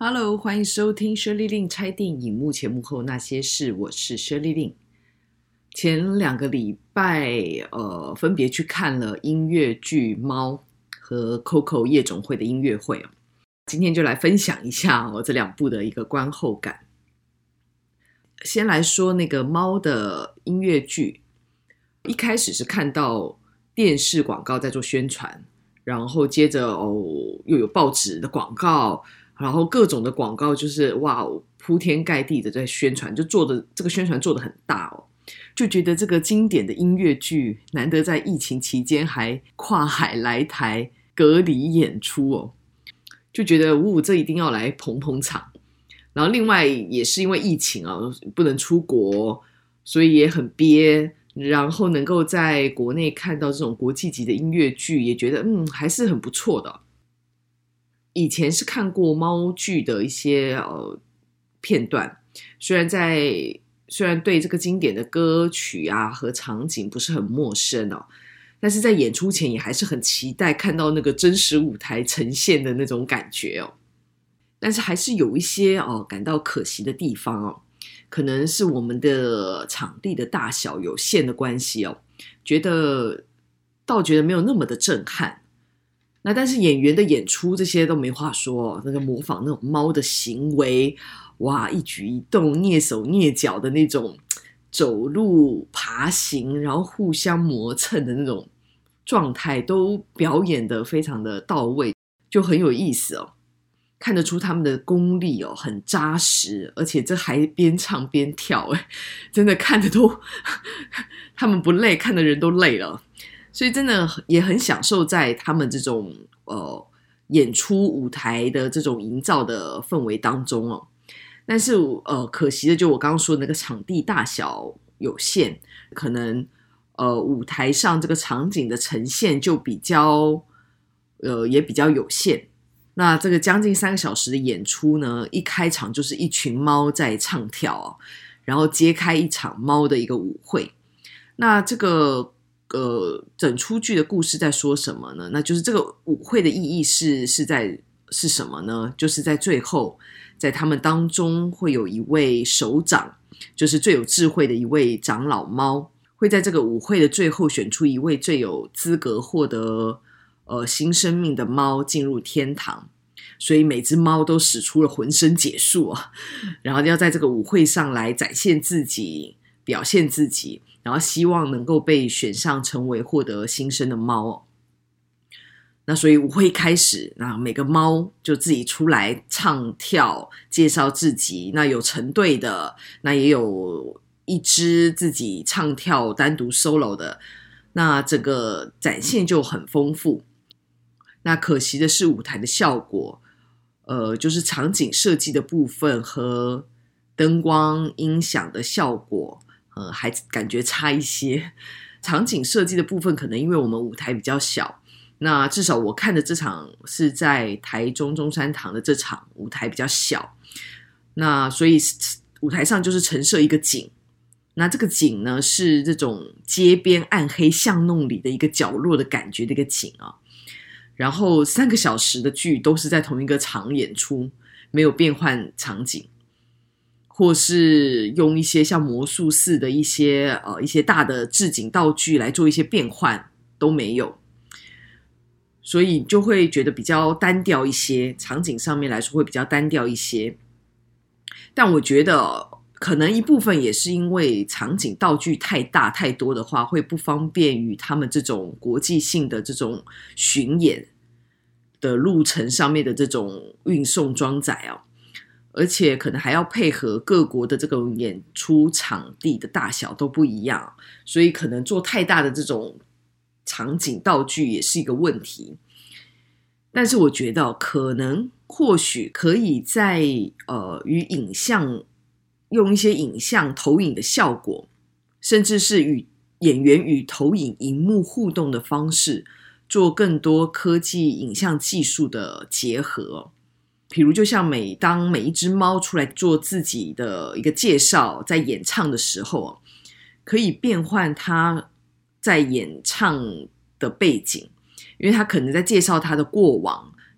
Hello， 欢迎收听 Shirley Lin 拆电影幕前幕后那些事，我是 Shirley Lin。前2个礼拜，分别去看了音乐剧《猫》和 Coco 夜总会的音乐会。今天就来分享一下这2部的一个观后感。先来说那个《猫》的音乐剧，一开始是看到电视广告在做宣传，然后接着又有报纸的广告。然后各种的广告就是哇，铺天盖地的在宣传，就这个宣传做得很大就觉得这个经典的音乐剧难得在疫情期间还跨海来台隔离演出就觉得这一定要来捧场。然后另外也是因为疫情不能出国，所以也很憋，然后能够在国内看到这种国际级的音乐剧，也觉得还是很不错的。以前是看过猫剧的一些片段，虽然对这个经典的歌曲和场景不是很陌生但是在演出前也还是很期待看到那个真实舞台呈现的那种感觉但是还是有一些感到可惜的地方可能是我们的场地的大小有限的关系觉得没有那么的震撼。那但是演员的演出这些都没话说那个模仿那种猫的行为，哇，一举一动蹑手蹑脚的那种走路爬行，然后互相磨蹭的那种状态都表演得非常的到位，就很有意思看得出他们的功力很扎实，而且这还边唱边跳真的看得都他们不累，看的人都累了。所以真的也很享受在他们这种演出舞台的这种营造的氛围当中但是可惜的就我刚刚说的那个场地大小有限，可能舞台上这个场景的呈现就也比较有限。那这个将近3个小时的演出呢，一开场就是一群猫在唱跳然后揭开一场猫的一个舞会。那这个整出剧的故事在说什么呢？那就是这个舞会的意义是什么呢？就是在最后，在他们当中会有一位首长，就是最有智慧的一位长老猫，会在这个舞会的最后选出一位最有资格获得新生命的猫进入天堂。所以每只猫都使出了浑身解数然后要在这个舞会上来展现自己，表现自己，然后希望能够被选上成为获得新生的猫那所以舞会开始，那每个猫就自己出来唱跳介绍自己，那有成对的，那也有一只自己唱跳单独 solo 的，那整个展现就很丰富。那可惜的是舞台的效果就是场景设计的部分和灯光音响的效果还感觉差一些。场景设计的部分可能因为我们舞台比较小，那至少我看的这场是在台中中山堂的这场舞台比较小，那所以舞台上就是陈设一个景，那这个景呢是这种街边暗黑巷弄里的一个角落的感觉的一个景然后3个小时的剧都是在同一个场演出，没有变换场景，或是用一些像魔术似的一些大的置景道具来做一些变换，都没有。所以就会觉得比较单调一些，场景上面来说会比较单调一些。但我觉得可能一部分也是因为场景道具太大太多的话，会不方便于他们这种国际性的这种巡演的路程上面的这种运送装载而且可能还要配合各国的这种演出场地的大小都不一样，所以可能做太大的这种场景道具也是一个问题。但是我觉得可能或许可以在与影像用一些影像投影的效果，甚至是与演员与投影荧幕互动的方式，做更多科技影像技术的结合比如就像当每一只猫出来做自己的一个介绍，在演唱的时候可以变换它在演唱的背景，因为它可能在介绍它的过往，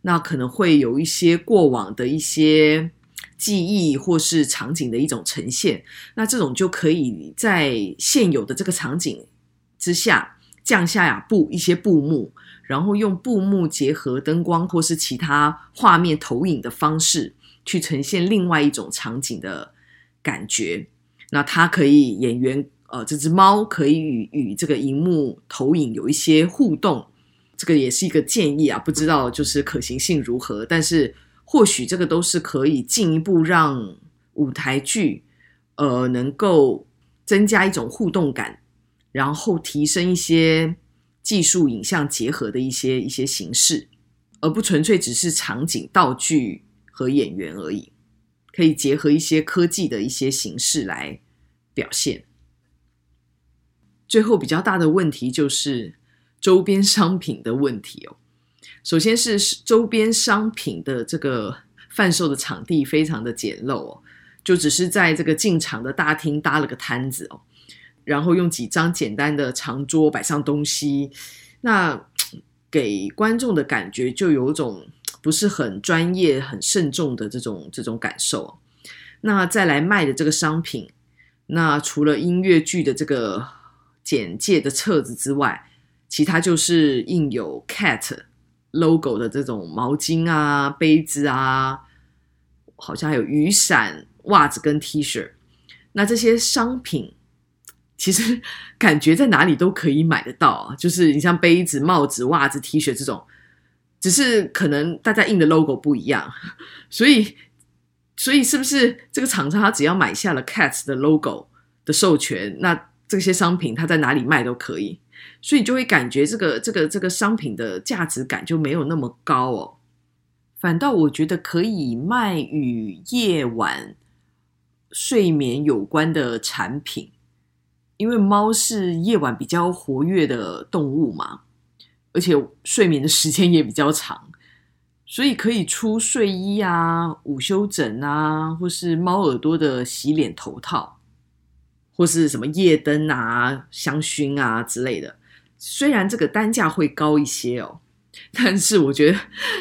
那可能会有一些过往的一些记忆或是场景的一种呈现，那这种就可以在现有的这个场景之下降下一些布幕，然后用布幕结合灯光或是其他画面投影的方式去呈现另外一种场景的感觉。那它可以演员这只猫可以与这个荧幕投影有一些互动，这个也是一个建议啊，不知道就是可行性如何，但是或许这个都是可以进一步让舞台剧能够增加一种互动感，然后提升一些技术影像结合的一些形式，而不纯粹只是场景道具和演员而已，可以结合一些科技的一些形式来表现。最后比较大的问题就是周边商品的问题哦。首先是周边商品的这个贩售的场地非常的简陋哦，就只是在这个进场的大厅搭了个摊子哦，然后用几张简单的长桌摆上东西，那给观众的感觉就有一种不是很专业很慎重的这种感受哦。那再来卖的这个商品，那除了音乐剧的这个简介的册子之外，其他就是印有 Cat logo 的这种毛巾啊、杯子啊，好像还有雨伞、袜子跟 T 恤。那这些商品其实感觉在哪里都可以买得到啊，就是你像杯子、帽子、袜子、T 恤这种，只是可能大家印的 logo 不一样，所以是不是这个厂商他只要买下了 Cats 的 logo 的授权，那这些商品他在哪里卖都可以，所以就会感觉这个商品的价值感就没有那么高哦。反倒我觉得可以卖与夜晚睡眠有关的产品，因为猫是夜晚比较活跃的动物嘛，而且睡眠的时间也比较长，所以可以出睡衣啊、午休枕啊，或是猫耳朵的洗脸头套，或是什么夜灯啊、香薰啊之类的。虽然这个单价会高一些哦，但是我觉得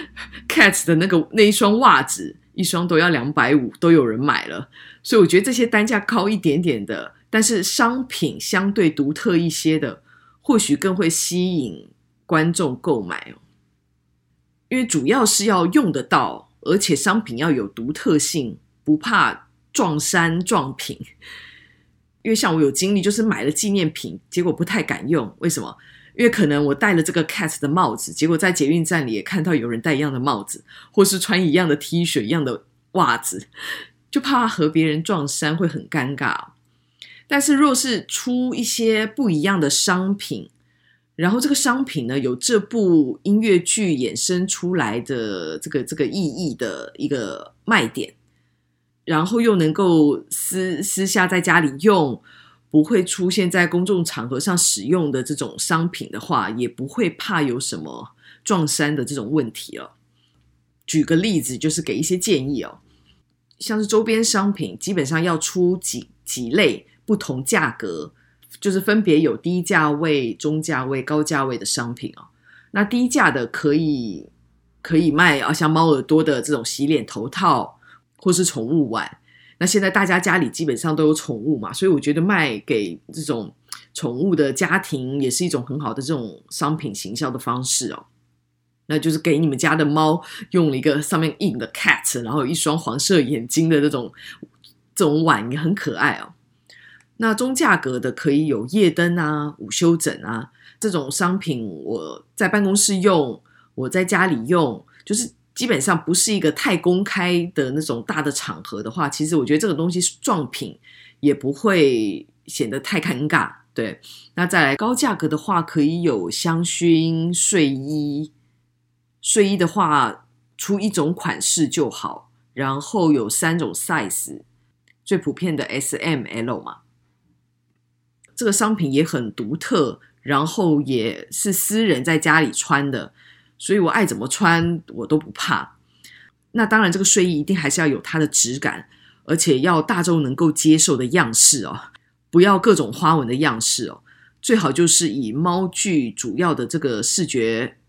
Cats 的那一双袜子一双都要250，都有人买了，所以我觉得这些单价高一点点的，但是商品相对独特一些的，或许更会吸引观众购买哦。因为主要是要用得到，而且商品要有独特性，不怕撞衫撞品。因为像我有经历，就是买了纪念品，结果不太敢用。为什么？因为可能我戴了这个 Cat 的帽子，结果在捷运站里也看到有人戴一样的帽子，或是穿一样的 T 恤、一样的袜子，就怕和别人撞衫会很尴尬。但是若是出一些不一样的商品，然后这个商品呢有这部音乐剧衍生出来的这个意义的一个卖点，然后又能够私下在家里用，不会出现在公众场合上使用的这种商品的话，也不会怕有什么撞衫的这种问题了。举个例子，就是给一些建议哦，像是周边商品基本上要出几类不同价格，就是分别有低价位、中价位、高价位的商品哦。那低价的可以卖像猫耳朵的这种洗脸头套，或是宠物碗。那现在大家家里基本上都有宠物嘛，所以我觉得卖给这种宠物的家庭也是一种很好的这种商品行销的方式哦。那就是给你们家的猫用了一个上面印的 cat， 然后有一双黄色眼睛的这种碗，也很可爱哦。那中价格的可以有夜灯啊、午休枕啊，这种商品我在办公室用，我在家里用，就是基本上不是一个太公开的那种大的场合的话，其实我觉得这个东西撞品也不会显得太尴尬。对，那再来高价格的话，可以有香薰、睡衣。睡衣的话，出一种款式就好，然后有3种 size， 最普遍的 S、M、L 嘛。这个商品也很独特，然后也是私人在家里穿的，所以我爱怎么穿我都不怕。那当然这个睡衣一定还是要有它的质感，而且要大众能够接受的样式哦，不要各种花纹的样式哦，最好就是以猫剧主要的这个视觉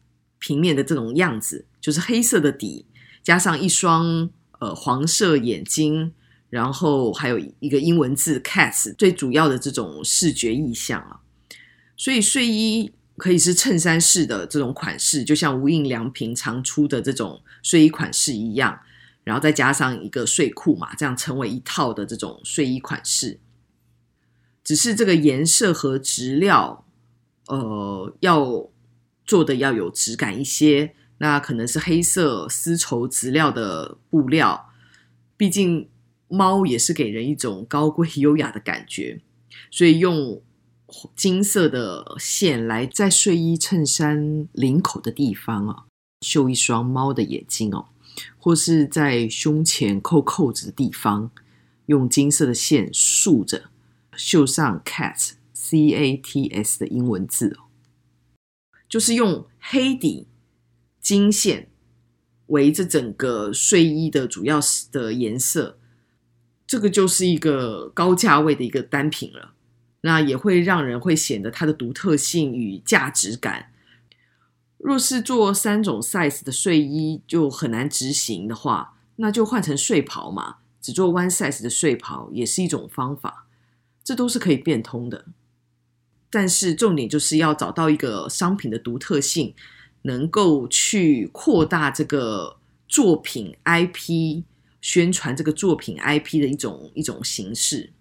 平面的这种样子，就是黑色的底加上一双黄色眼睛，然后还有一个英文字 cats， 最主要的这种视觉意象啊。所以睡衣可以是衬衫式的这种款式，就像无印良品常出的这种睡衣款式一样，然后再加上一个睡裤嘛，这样成为一套的这种睡衣款式。只是这个颜色和质料要做的要有质感一些，那可能是黑色丝绸质料的布料，毕竟猫也是给人一种高贵优雅的感觉，所以用金色的线来在睡衣衬衫领口的地方绣一双猫的眼睛或是在胸前扣子的地方用金色的线竖着绣上 cats C-A-T-S 的英文字就是用黑底金线为这整个睡衣的主要的颜色，这个就是一个高价位的一个单品了。那也会让人会显得它的独特性与价值感。若是做3种 size 的睡衣就很难执行的话，那就换成睡袍嘛，只做 one size 的睡袍也是一种方法，这都是可以变通的。但是重点就是要找到一个商品的独特性，能够去扩大这个作品 IP， 宣传这个作品 IP 的一种形式。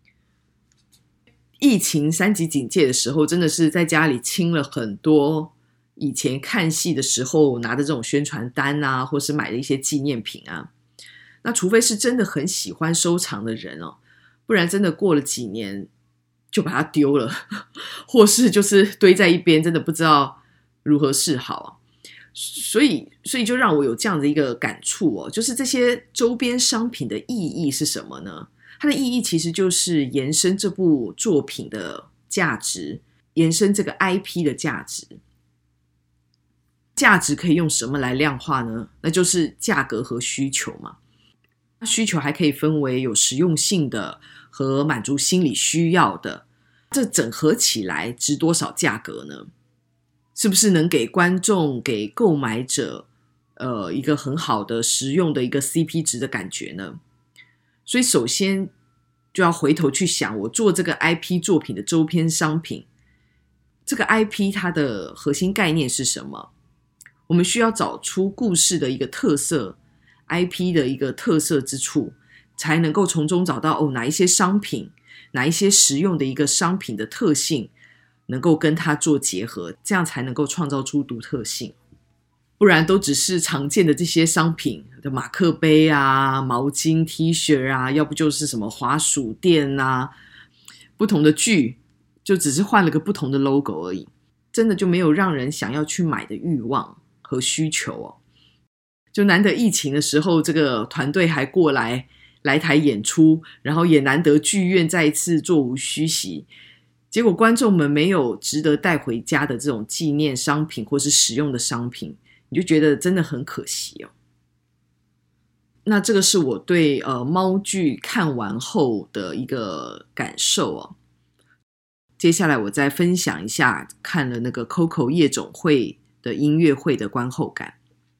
疫情3级警戒的时候，真的是在家里清了很多以前看戏的时候拿的这种宣传单啊，或是买的一些纪念品啊。那除非是真的很喜欢收藏的人不然真的过了几年就把它丢了，或是就是堆在一边，真的不知道如何是好所以就让我有这样的一个感触就是这些周边商品的意义是什么呢？它的意义其实就是延伸这部作品的价值，延伸这个 IP 的价值。价值可以用什么来量化呢？那就是价格和需求嘛。需求还可以分为有实用性的和满足心理需要的，这整合起来值多少价格呢？是不是能给观众给购买者一个很好的实用的一个 CP 值的感觉呢？所以首先就要回头去想，我做这个 IP 作品的周边商品，这个 IP 它的核心概念是什么？我们需要找出故事的一个特色， IP 的一个特色之处，才能够从中找到哪一些商品，哪一些实用的一个商品的特性能够跟它做结合，这样才能够创造出独特性。不然都只是常见的这些商品的马克杯啊、毛巾、T 恤啊，要不就是什么滑鼠垫啊，不同的剧就只是换了个不同的 logo 而已，真的就没有让人想要去买的欲望和需求就难得疫情的时候，这个团队还过来台演出，然后也难得剧院再一次座无虚席，结果观众们没有值得带回家的这种纪念商品或是实用的商品，你就觉得真的很可惜那这个是我对猫剧看完后的一个感受接下来我再分享一下看了那个 Coco 夜总会的音乐会的观后感。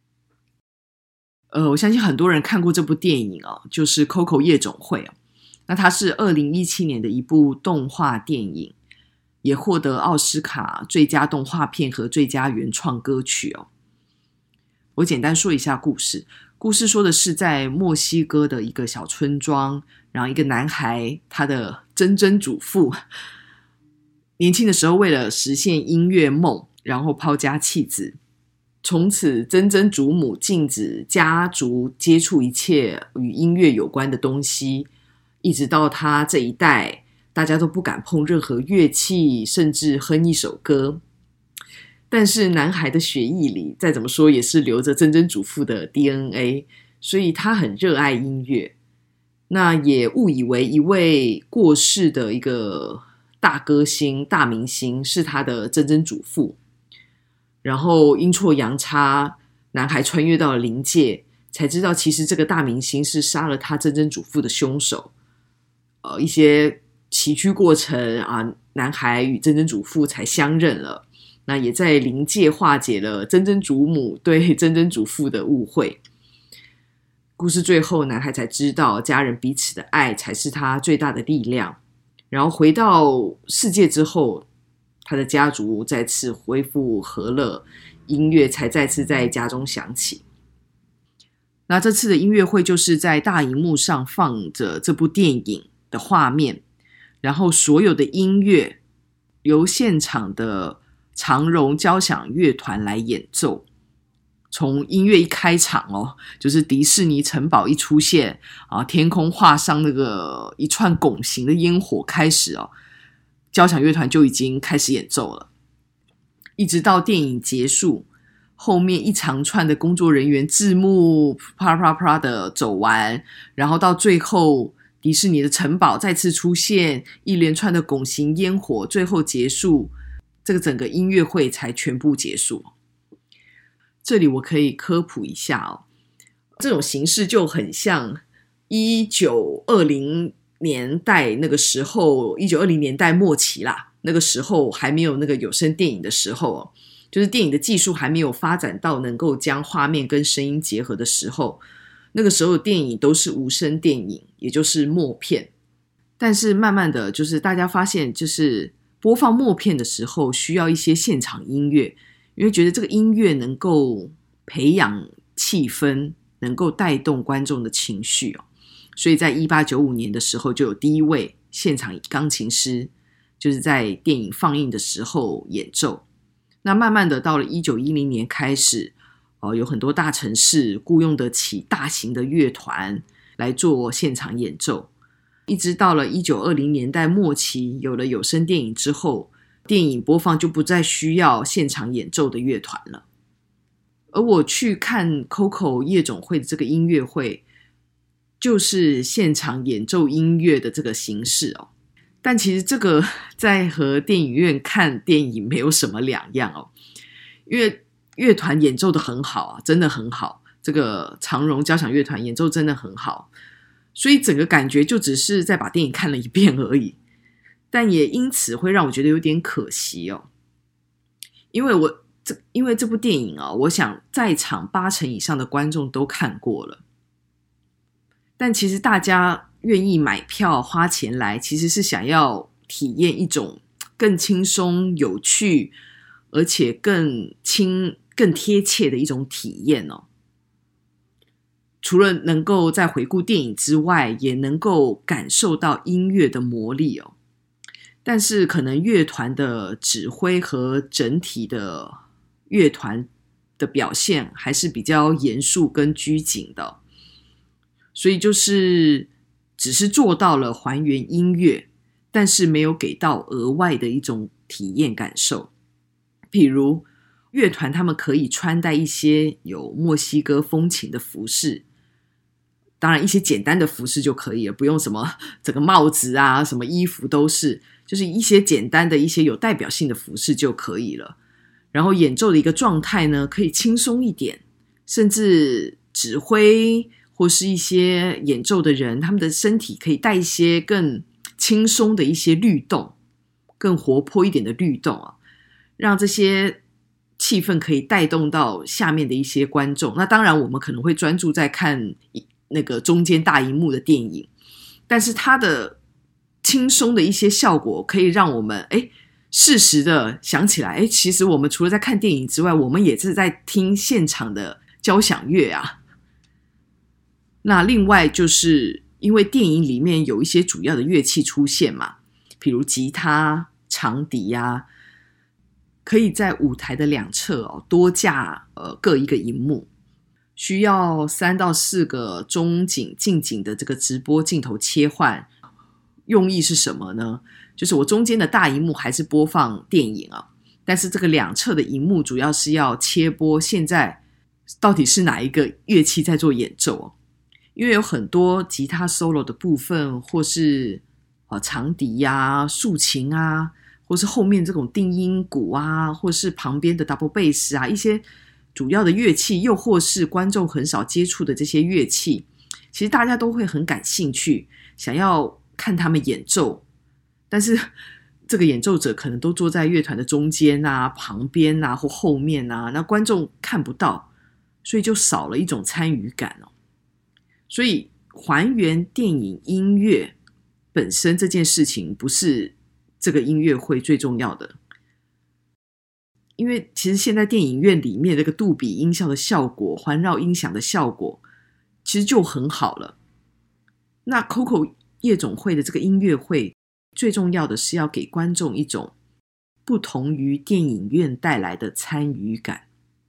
我相信很多人看过这部电影就是 Coco 夜总会那它是2017年的一部动画电影，也获得奥斯卡最佳动画片和最佳原创歌曲我简单说一下故事。故事说的是在墨西哥的一个小村庄，然后一个男孩，他的曾曾祖父年轻的时候为了实现音乐梦，然后抛家弃子，从此曾曾祖母禁止家族接触一切与音乐有关的东西，一直到他这一代大家都不敢碰任何乐器，甚至哼一首歌。但是男孩的血液里再怎么说也是留着曾曾祖父的 DNA， 所以他很热爱音乐。那也误以为一位过世的一个大歌星大明星是他的曾曾祖父，然后阴错阳差，男孩穿越到了灵界，才知道其实这个大明星是杀了他曾曾祖父的凶手。一些崎岖过程男孩与曾曾祖父才相认了， 那也在灵界化解了曾曾祖母对曾曾祖父的误会。故事最后，男孩才知道家人彼此的爱才是他最大的力量。然后回到世界之后，他的家族再次恢复和乐，音乐才再次在家中响起。那这次的音乐会就是在大荧幕上放着这部电影的画面，然后所有的音乐由现场的长荣交响乐团来演奏。从音乐一开场就是迪士尼城堡一出现天空画上那个一串拱形的烟火开始交响乐团就已经开始演奏了，一直到电影结束，后面一长串的工作人员字幕啪啪啪的走完，然后到最后迪士尼的城堡再次出现一连串的拱形烟火，最后结束，这个整个音乐会才全部结束。这里我可以科普一下这种形式就很像1920年代那个时候，1920年代末期啦，那个时候还没有那个有声电影的时候就是电影的技术还没有发展到能够将画面跟声音结合的时候，那个时候的电影都是无声电影，也就是默片。但是慢慢的就是大家发现，就是播放默片的时候需要一些现场音乐，因为觉得这个音乐能够培养气氛，能够带动观众的情绪所以在1895年的时候就有第一位现场钢琴师就是在电影放映的时候演奏。那慢慢的到了1910年开始有很多大城市雇用得起大型的乐团来做现场演奏，一直到了1920年代末期有了有声电影之后，电影播放就不再需要现场演奏的乐团了。而我去看 Coco 夜总会的这个音乐会，就是现场演奏音乐的这个形式但其实这个在和电影院看电影没有什么两样因为乐团演奏的很好真的很好，这个长荣交响乐团演奏真的很好，所以整个感觉就只是在把电影看了一遍而已。但也因此会让我觉得有点可惜因为这部电影我想在场80%以上的观众都看过了，但其实大家愿意买票花钱来，其实是想要体验一种更轻松有趣而且更贴切的一种体验除了能够在回顾电影之外，也能够感受到音乐的魔力但是可能乐团的指挥和整体的乐团的表现还是比较严肃跟拘谨的所以就是只是做到了还原音乐，但是没有给到额外的一种体验感受。比如乐团他们可以穿戴一些有墨西哥风情的服饰，当然一些简单的服饰就可以了，不用什么整个帽子啊什么衣服都是，就是一些简单的一些有代表性的服饰就可以了。然后演奏的一个状态呢可以轻松一点，甚至指挥或是一些演奏的人，他们的身体可以带一些更轻松的一些律动，更活泼一点的律动让这些气氛可以带动到下面的一些观众。那当然我们可能会专注在看那个中间大荧幕的电影，但是它的轻松的一些效果可以让我们适时的想起来其实我们除了在看电影之外，我们也是在听现场的交响乐那另外就是因为电影里面有一些主要的乐器出现嘛，比如吉他、长笛可以在舞台的两侧多架各一个萤幕，需要3到4个中景、近景的这个直播镜头切换。用意是什么呢？就是我中间的大萤幕还是播放电影但是这个两侧的萤幕主要是要切播现在到底是哪一个乐器在做演奏因为有很多吉他 solo 的部分，或是长笛竖琴或是后面这种定音鼓或是旁边的 double bass 一些主要的乐器，又或是观众很少接触的这些乐器，其实大家都会很感兴趣，想要看他们演奏。但是这个演奏者可能都坐在乐团的中间啊、旁边啊或后面啊，那观众看不到，所以就少了一种参与感哦。所以还原电影音乐本身这件事情不是这个音乐会最重要的，因为其实现在电影院里面这个杜比音效的效果、环绕音响的效果其实就很好了。那 Coco 夜总会的这个音乐会最重要的是要给观众一种不同于电影院带来的参与感。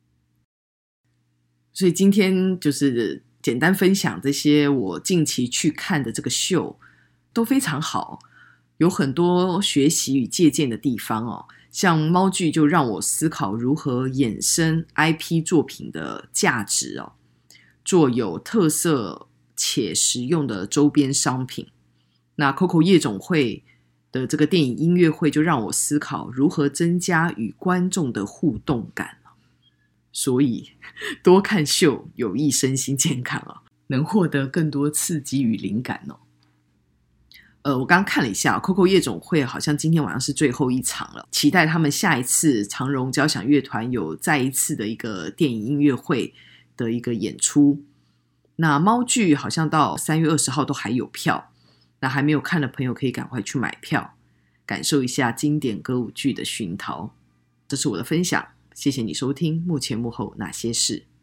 所以今天就是简单分享这些我近期去看的这个秀都非常好，有很多学习与借鉴的地方哦。像猫剧就让我思考如何衍生 IP 作品的价值哦，做有特色且实用的周边商品。那 Coco 夜总会的这个电影音乐会就让我思考如何增加与观众的互动感。所以多看秀有益身心健康哦，能获得更多刺激与灵感哦。我刚刚看了一下，Coco 夜总会好像今天晚上是最后一场了，期待他们下一次长荣交响乐团有再一次的一个电影音乐会的一个演出。那猫剧好像到3月20号都还有票，那还没有看的朋友可以赶快去买票，感受一下经典歌舞剧的熏陶。这是我的分享，谢谢你收听幕前幕后那些事。